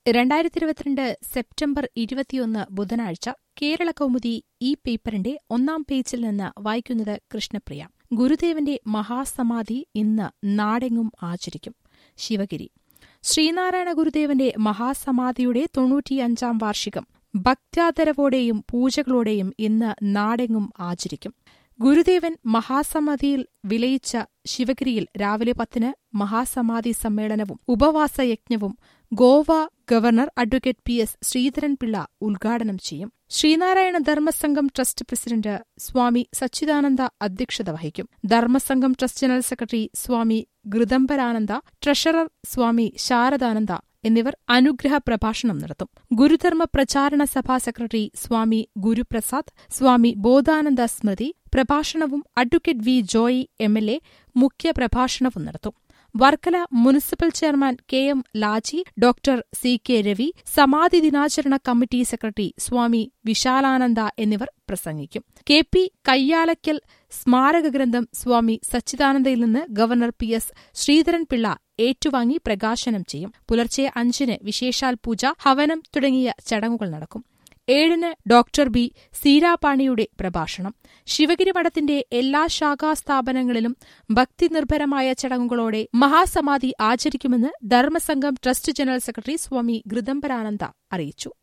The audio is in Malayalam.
2022 സെപ്റ്റംബർ 21 ബുധനാഴ്ച കേരള കൗമുദി ഈ പേപ്പറിന്റെ ഒന്നാം പേജിൽ നിന്ന് വായിക്കുന്നത് കൃഷ്ണപ്രിയ. ഗുരുദേവന്റെ മഹാസമാധി ഇന്ന് നാടെങ്ങും ആചരിക്കും. ശിവഗിരി. ശ്രീനാരായണ ഗുരുദേവന്റെ മഹാസമാധിയുടെ 95-ാം വാർഷികം ഭക്ത്യാദരവോടെയും പൂജകളോടെയും ഇന്ന് നാടെങ്ങും ആചരിക്കും. ഗുരുദേവൻ മഹാസമാധിയിൽ വിലയിച്ച ശിവഗിരിയിൽ രാവിലെ 10-ന് മഹാസമാധി സമ്മേളനവും ഉപവാസയജ്ഞവും Goa governor advocate P S. Sreedharan Pillai ഉദ്ഘാടനം ചെയ്യും. ശ്രീനാരായണ ധർമ്മസംഘം ട്രസ്റ്റ് പ്രസിഡന്റ് സ്വാമി സച്ചിദാനന്ദ അധ്യക്ഷത വഹിക്കും. Dharma Sangham trust general secretary Swami Gridambarananda, treasurer Swami Saradananda എന്നിവർ അനുഗ്രഹ പ്രഭാഷണം നടത്തും. ഗുരുധർമ്മ പ്രചാരണ സഭാ സെക്രട്ടറി സ്വാമി ഗുരുപ്രസാദ്, സ്വാമി ബോധാനന്ദ സ്മൃതി പ്രഭാഷണവും അഡ്വക്കേറ്റ് വി. ജോയി എം.എൽ.എ. മുഖ്യ പ്രഭാഷണവും നടത്തും. Varkala municipal chairman K M. Laji, doctor C. K. Ravi, സമാധി ദിനാചരണ കമ്മിറ്റി സെക്രട്ടറി സ്വാമി വിശാലാനന്ദ എന്നിവർ പ്രസംഗിക്കും. കെ. പി. കയ്യാലയ്ക്കൽ സ്മാരക ഗ്രന്ഥം സ്വാമി സച്ചിദാനന്ദയിൽ നിന്ന് ഗവർണർ പി.എസ്. ശ്രീധരൻപിള്ള ഏറ്റുവാങ്ങി പ്രകാശനം ചെയ്യും. പുലർച്ചെ 5-ന് വിശേഷാൽ പൂജ, ഹവനം തുടങ്ങിയ ചടങ്ങുകൾ നടക്കും. 7-ന് ഡോക്ടർ ബി. സീരാപാണിയുടെ പ്രഭാഷണം. ശിവഗിരി മഠത്തിന്റെ എല്ലാ ശാഖാസ്ഥാപനങ്ങളിലും ഭക്തിനിർഭരമായ ചടങ്ങുകളോടെ മഹാസമാധി ആചരിക്കുമെന്ന് Dharma Sangham trust general secretary Swami Gridambarananda അറിയിച്ചു.